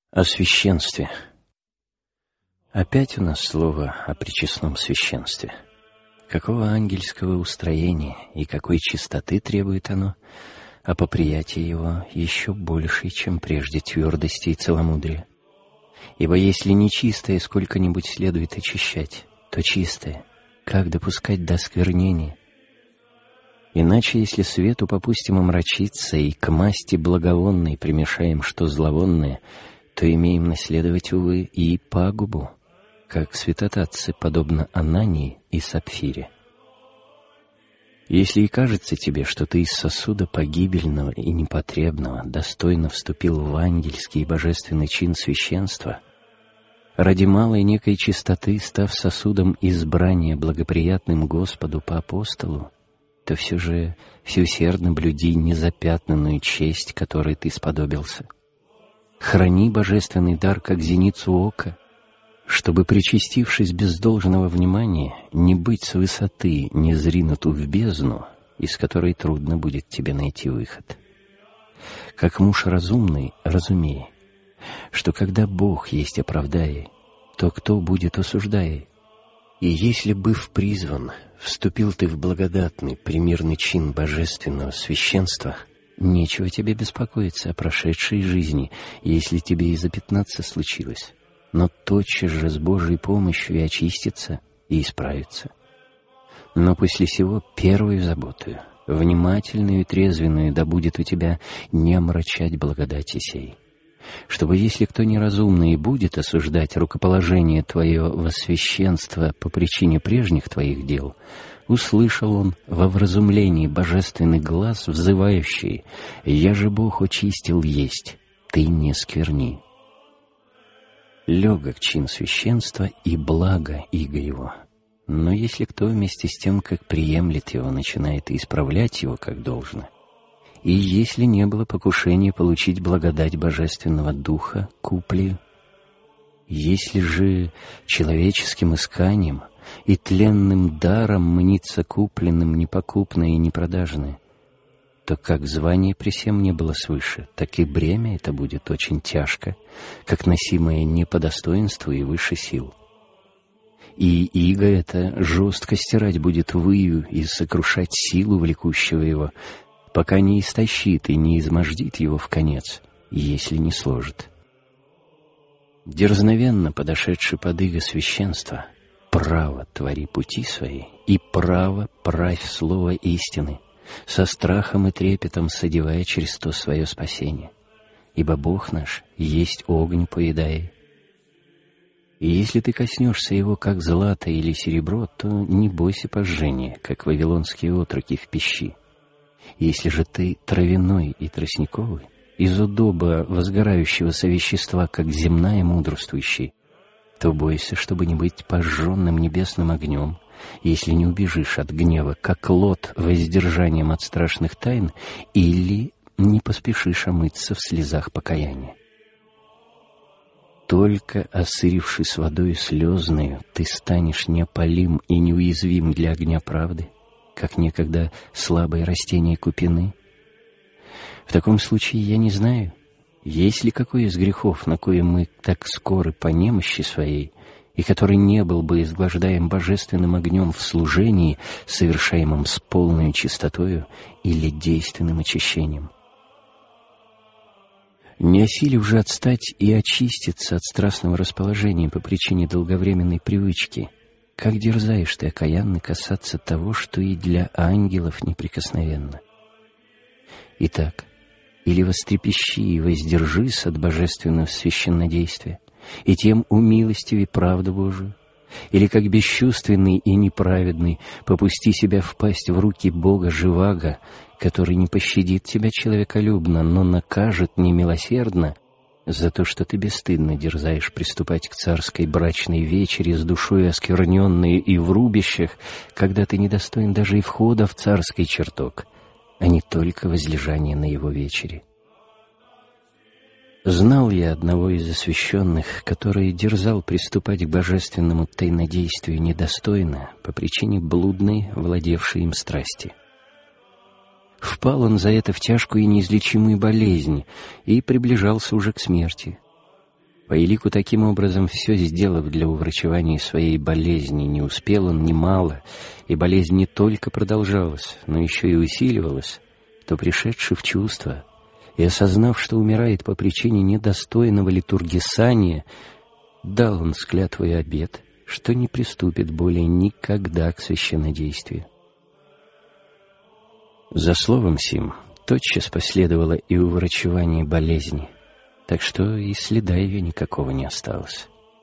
О священстве. Опять у нас слово о причестном священстве. Какого ангельского устроения и какой чистоты требует оно, а по приятии его еще большей, чем прежде, твердости и целомудрия. Ибо если нечистое сколько-нибудь следует очищать, то чистое, как допускать до осквернения? Иначе, если свету попустим омрачиться и к масти благовонной примешаем что зловонное, то имеем наследовать, увы, и пагубу, как святотатцы, подобно Анании и Сапфире. Если и кажется тебе, что ты из сосуда погибельного и непотребного достойно вступил в ангельский и божественный чин священства, ради малой некой чистоты, став сосудом избрания благоприятным Господу по апостолу, то все же всеусердно блюди незапятнанную честь, которой ты сподобился. Храни божественный дар, как зеницу ока, чтобы, причастившись без должного внимания, не быть с высоты не зринуту в бездну, из которой трудно будет тебе найти выход. Как муж разумный, разумей, что когда Бог есть оправдая, то кто будет осуждая? И если, быв призван, вступил ты в благодатный, примирный чин божественного священства, нечего тебе беспокоиться о прошедшей жизни, если тебе и запятнаться случилось, но тотчас же с Божьей помощью и очиститься, и исправиться. Но после сего первую заботу, внимательную и трезвенную, да будет у тебя не омрачать благодати сей, чтобы, если кто неразумный и будет осуждать рукоположение твое во священство по причине прежних твоих дел, услышал он во вразумлении божественный глас, взывающий: «Я же Бог очистил есть, ты не скверни». Легок чин священства и благо иго его. Но если кто вместе с тем, как приемлет его, начинает исправлять его как должно, и если не было покушения получить благодать Божественного Духа куплею, если же человеческим исканием и тленным даром мнится купленным непокупное и непродажное, то как звание при сем не было свыше, так и бремя это будет очень тяжко, как носимое не по достоинству и выше сил. И иго это жестко стирать будет выю и сокрушать силу влекущего его, пока не истощит и не измождит его в конец, если не сложит. Дерзновенно подошедший под иго священства, право твори пути свои и право правь слово истины, со страхом и трепетом содевая через то свое спасение. Ибо Бог наш есть огонь поедая. И если ты коснешься его, как злато или серебро, то не бойся пожжения, как вавилонские отроки в пищи. Если же ты травяной и тростниковый, из удоба возгорающегося вещества, как земная мудрствующий, то бойся, чтобы не быть пожженным небесным огнем, если не убежишь от гнева, как Лот, воздержанием от страшных тайн, или не поспешишь омыться в слезах покаяния. Только осырившись водой слезною, ты станешь неопалим и неуязвим для огня правды, как некогда слабые растения купины. В таком случае я не знаю, есть ли какой из грехов, на коем мы так скоры по немощи своей, и который не был бы изглаждаем божественным огнем в служении, совершаемом с полной чистотою или действенным очищением. Не осилив же отстать и очиститься от страстного расположения по причине долговременной привычки, как дерзаешь ты, окаянный, касаться того, что и для ангелов неприкосновенно? Итак, или вострепещи и воздержись от божественного священнодействия, и тем умилостиви правду Божию, или как бесчувственный и неправедный попусти себя впасть в руки Бога живаго, который не пощадит тебя человеколюбно, но накажет немилосердно за то, что ты бесстыдно дерзаешь приступать к царской брачной вечере с душой оскверненной и в рубищах, когда ты недостоин даже и входа в царский чертог, а не только возлежания на его вечере. Знал я одного из освященных, который дерзал приступать к божественному тайнодействию недостойно по причине блудной, владевшей им страсти. Впал он за это в тяжкую и неизлечимую болезнь и приближался уже к смерти. По элику таким образом, все сделав для уврачевания своей болезни, не успел он немало, и болезнь не только продолжалась, но еще и усиливалась, то, пришедший в чувство и осознав, что умирает по причине недостойного литургисания, дал он с клятвой обет, что не приступит более никогда к священнодействию. За словом сим тотчас последовало и уврачевание болезни, так что и следа ее никакого не осталось.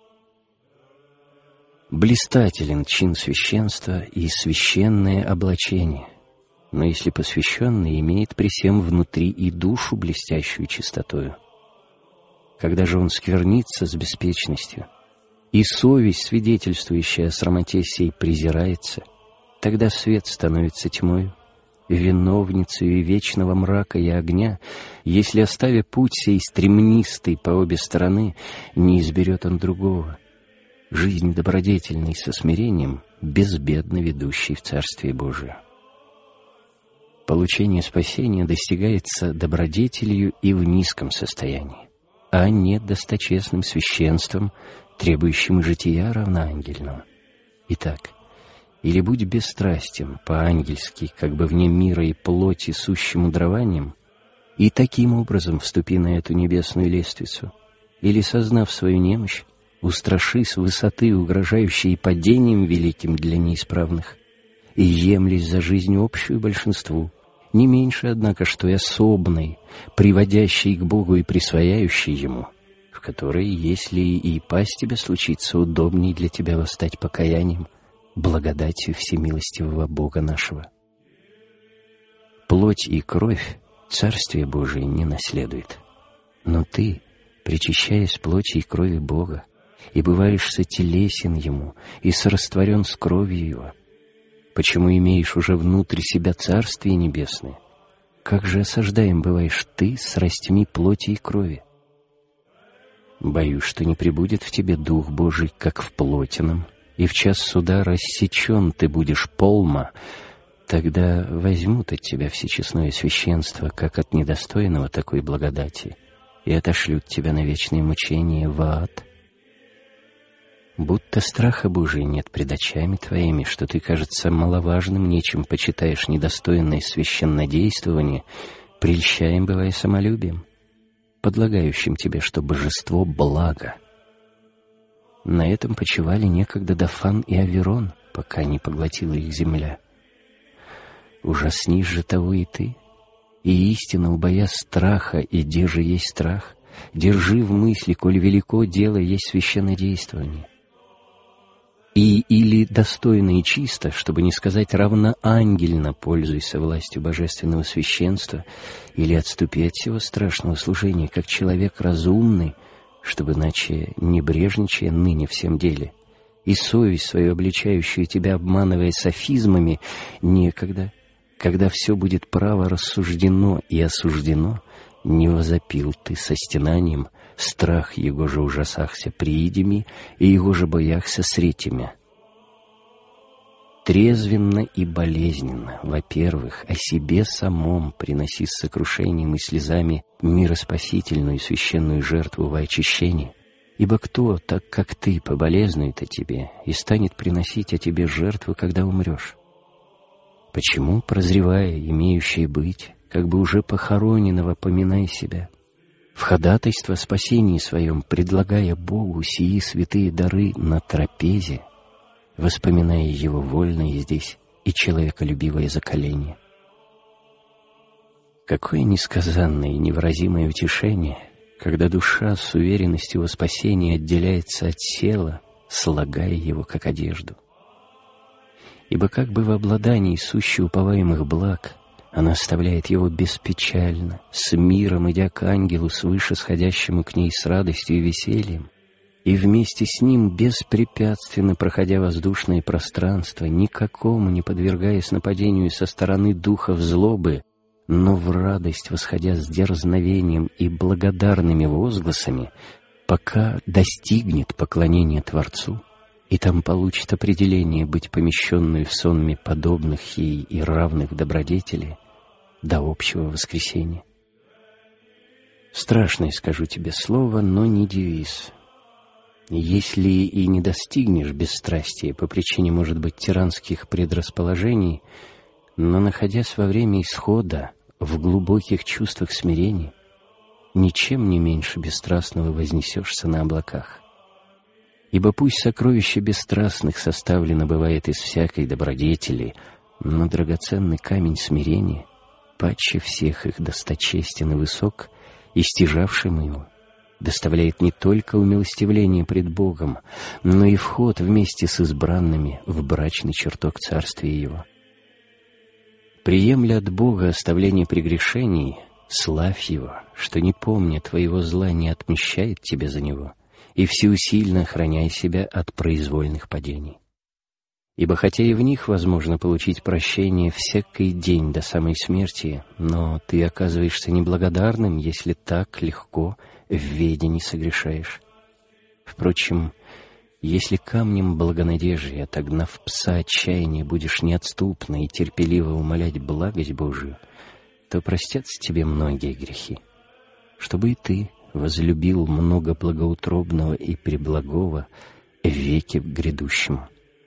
Блистателен чин священства и священное облачение, но если посвященный имеет при сем внутри и душу блестящую чистотою, когда же он сквернится с беспечностью, и совесть, свидетельствующая о срамоте сей, презирается, тогда свет становится тьмою, виновницей вечного мрака и огня, если, оставя путь сей стремнистый по обе стороны, не изберет он другого, жизнь добродетельной со смирением, безбедно ведущей в Царствие Божие. Получение спасения достигается добродетелью и в низком состоянии, а не досточестным священством, требующим жития равноангельного. Итак, или будь бесстрастен по-ангельски, как бы вне мира и плоти сущим мудрованием, и таким образом вступи на эту небесную лестницу, или, сознав свою немощь, устрашись высоты, угрожающей падением великим для неисправных, и емлись за жизнь общую большинству, не меньше, однако, что и особной, приводящей к Богу и присвояющей Ему, в которой, если и пасть тебе случится, удобней для тебя восстать покаянием, благодатью всемилостивого Бога нашего. Плоть и кровь Царствие Божие не наследует, но ты, причащаясь плоти и крови Бога, и бываешь сотелесен Ему и сорастворен с кровью Его, почему имеешь уже внутрь себя Царствие Небесное, как же осаждаем бываешь ты с ростьми плоти и крови? Боюсь, что не пребудет в тебе Дух Божий, как в плотином, и в час суда рассечен ты будешь полма, тогда возьмут от тебя всечестное священство, как от недостойного такой благодати, и отошлют тебя на вечные мучения в ад. Будто страха Божия нет пред очами твоими, что ты, кажется, маловажным нечем почитаешь недостойное священнодействование, прельщаем, бывая самолюбием, подлагающим тебе, что божество — благо. На этом почивали некогда Дафан и Аверон, пока не поглотила их земля. Ужаснись же того и ты, и истинно, убоясь страха, и где же есть страх, держи в мысли, коль велико дело есть священнодействование. И или достойно и чисто, чтобы не сказать равноангельно, пользуйся властью божественного священства, или отступи от всего страшного служения, как человек разумный, чтобы, иначе, небрежничая ныне всем деле, и совесть свою, обличающую тебя, обманывая софизмами, некогда, когда все будет право рассуждено и осуждено, не возопил ты со стенанием, страх его же ужасахся приидеми, и его же бояхся сретимя. Трезвенно и болезненно, во-первых, о себе самом приноси с сокрушением и слезами мироспасительную и священную жертву во очищение, ибо кто, так как ты, поболезнует о тебе и станет приносить о тебе жертву, когда умрешь? Почему, прозревая, имеющее быть, как бы уже похороненного, поминай себя, в ходатайство о спасении своем, предлагая Богу сии святые дары на трапезе, воспоминая Его вольное здесь и человеколюбивое заколение? Какое несказанное и невыразимое утешение, когда душа с уверенностью во спасении отделяется от тела, слагая его как одежду. Ибо как бы в обладании сущих уповаемых благ она оставляет его беспечально, с миром идя к ангелу свыше сходящему к ней с радостью и весельем, и вместе с ним беспрепятственно проходя воздушное пространство, никакому не подвергаясь нападению со стороны духов злобы, но в радость восходя с дерзновением и благодарными возгласами, пока достигнет поклонения Творцу, и там получит определение быть помещенную в сонме подобных ей и равных добродетелей до общего воскресения. Страшное, скажу тебе слово, но не девиз. Если и не достигнешь бесстрастия по причине, может быть, тиранских предрасположений, но, находясь во время исхода в глубоких чувствах смирения, ничем не меньше бесстрастного вознесешься на облаках. Ибо пусть сокровище бесстрастных составлено бывает из всякой добродетели, но драгоценный камень смирения, паче всех их досточестен и высок, и стяжавшим его, доставляет не только умилостивление пред Богом, но и вход вместе с избранными в брачный чертог царствия Его. Приемля от Бога оставление прегрешений, славь Его, что, не помня твоего зла, не отмещает тебе за него, и всеусильно охраняй себя от произвольных падений. Ибо хотя и в них возможно получить прощение всякий день до самой смерти, но ты оказываешься неблагодарным, если так легко в ведении согрешаешь. Впрочем, если камнем благонадежия, отогнав пса отчаяния, будешь неотступно и терпеливо умолять благость Божию, то простятся тебе многие грехи, чтобы и ты возлюбил много благоутробного и преблагого в веке грядущем.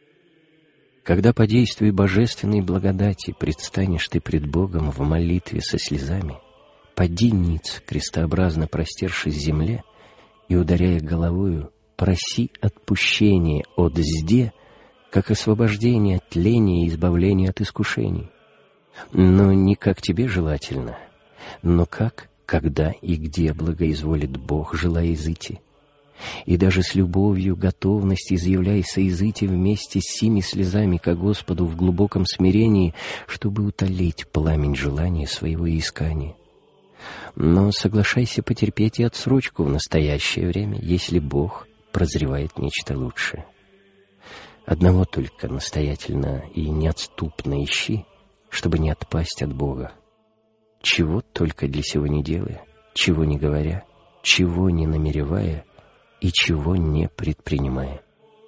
Когда по действию божественной благодати предстанешь ты пред Богом в молитве со слезами, поди ниц, крестообразно простершись земле, и, ударяя головою, проси отпущения от зде, как освобождение от тления и избавление от искушений. Но не как тебе желательно, но как, когда и где благоизволит Бог, желая изыти. И даже с любовью, готовность изъявляй соизыти вместе с сими слезами ко Господу в глубоком смирении, чтобы утолить пламень желания своего искания. Но соглашайся потерпеть и отсрочку в настоящее время, если Бог прозревает нечто лучшее. Одного только настоятельно и неотступно ищи, чтобы не отпасть от Бога. Чего только для сего не делая, чего не говоря, чего не намеревая и чего не предпринимая.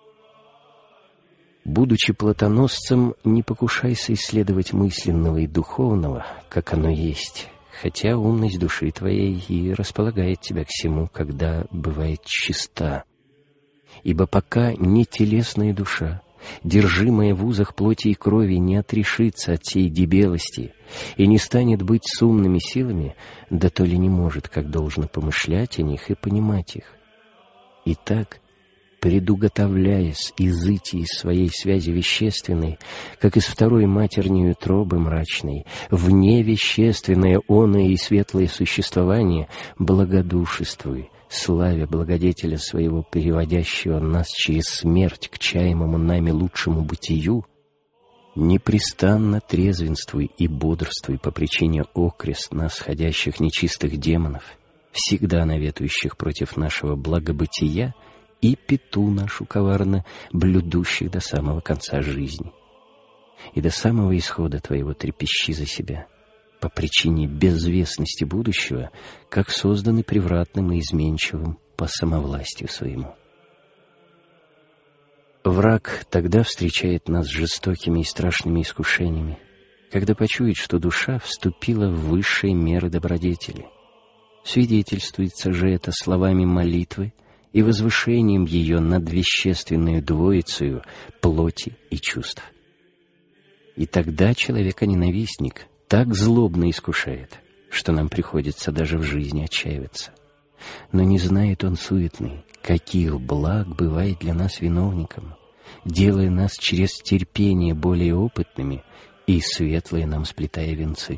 Будучи платоносцем, не покушайся исследовать мысленного и духовного, как оно есть, хотя умность души твоей и располагает тебя к всему, когда бывает чиста. Ибо пока не телесная душа, держимая в узах плоти и крови, не отрешится от сей дебелости и не станет быть с умными силами, да то ли не может, как должно, помышлять о них и понимать их. Итак, предуготовляясь изыти из своей связи вещественной, как из второй матерней утробы мрачной, вне вещественное оное и светлое существование, благодушествуй, славя благодетеля своего, переводящего нас через смерть к чаемому нами лучшему бытию, непрестанно трезвенствуй и бодрствуй по причине окрест нас ходящих нечистых демонов, всегда наветующих против нашего благобытия, и пету нашу коварно, блюдущих до самого конца жизни. И до самого исхода твоего трепещи за себя, по причине безвестности будущего, как созданы превратным и изменчивым по самовластию своему. Враг тогда встречает нас жестокими и страшными искушениями, когда почует, что душа вступила в высшие меры добродетели. Свидетельствуется же это словами молитвы и возвышением ее над вещественную двоицею плоти и чувств. И тогда человека-ненавистник так злобно искушает, что нам приходится даже в жизни отчаиваться. Но не знает он суетный, каких благ бывает для нас виновником, делая нас через терпение более опытными и светлые нам сплетая венцы.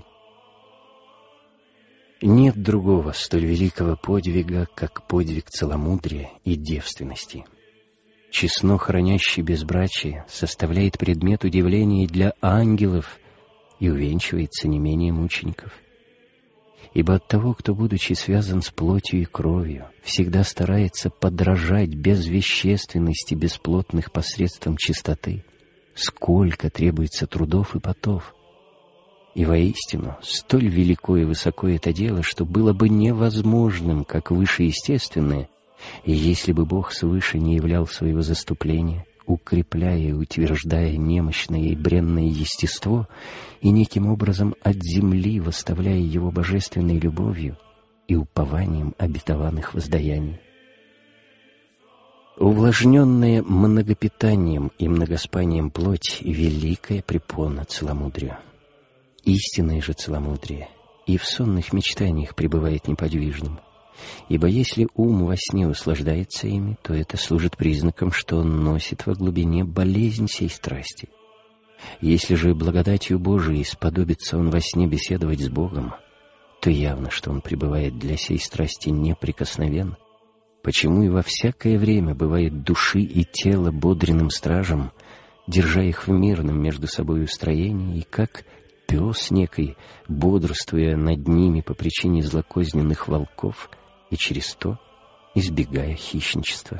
Нет другого столь великого подвига, как подвиг целомудрия и девственности. Честно хранящий безбрачие составляет предмет удивления для ангелов и увенчивается не менее мучеников. Ибо от того, кто, будучи связан с плотью и кровью, всегда старается подражать безвещественности бесплотных посредством чистоты, сколько требуется трудов и потов. И воистину, столь велико и высоко это дело, что было бы невозможным, как вышеестественное, если бы Бог свыше не являл своего заступления, укрепляя и утверждая немощное и бренное естество и неким образом от земли восставляя его божественной любовью и упованием обетованных воздаяний. Увлажненная многопитанием и многоспанием плоть — великая препона целомудрию. Истинное же целомудрие и в сонных мечтаниях пребывает неподвижным, ибо если ум во сне услаждается ими, то это служит признаком, что он носит во глубине болезнь сей страсти. Если же благодатью Божией сподобится он во сне беседовать с Богом, то явно, что он пребывает для сей страсти неприкосновен, почему и во всякое время бывает души и тела бодренным стражем, держа их в мирном между собой устроении, и как пес некий, бодрствуя над ними по причине злокозненных волков и через то избегая хищничества.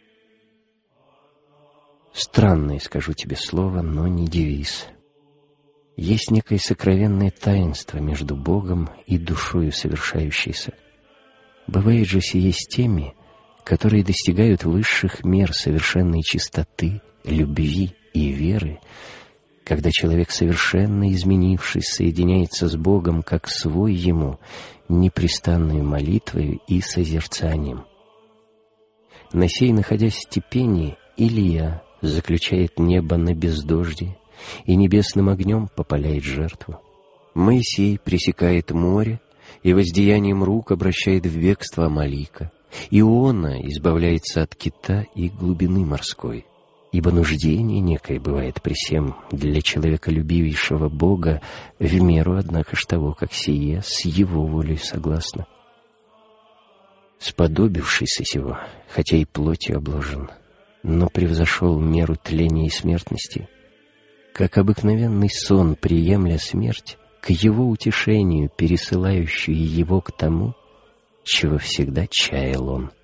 Странное, скажу тебе слово, но не девиз. Есть некое сокровенное таинство между Богом и душою совершающейся. Бывает же сие с теми, которые достигают высших мер совершенной чистоты, любви и веры, когда человек, совершенно изменившись, соединяется с Богом как свой ему, непрестанную молитвою и созерцанием. На сей, находясь в степени, Илия заключает небо на бездождье и небесным огнем попаляет жертву. Моисей пресекает море и воздеянием рук обращает в бегство Амалика. Иона избавляется от кита и глубины морской, ибо нуждение некое бывает при сем для человеколюбивейшего Бога, в меру, однако ж того, как сие с его волей согласно. Сподобившийся сего, хотя и плотью обложен, но превзошел меру тления и смертности, как обыкновенный сон, приемля смерть, к его утешению, пересылающую его к тому, чего всегда чаял он.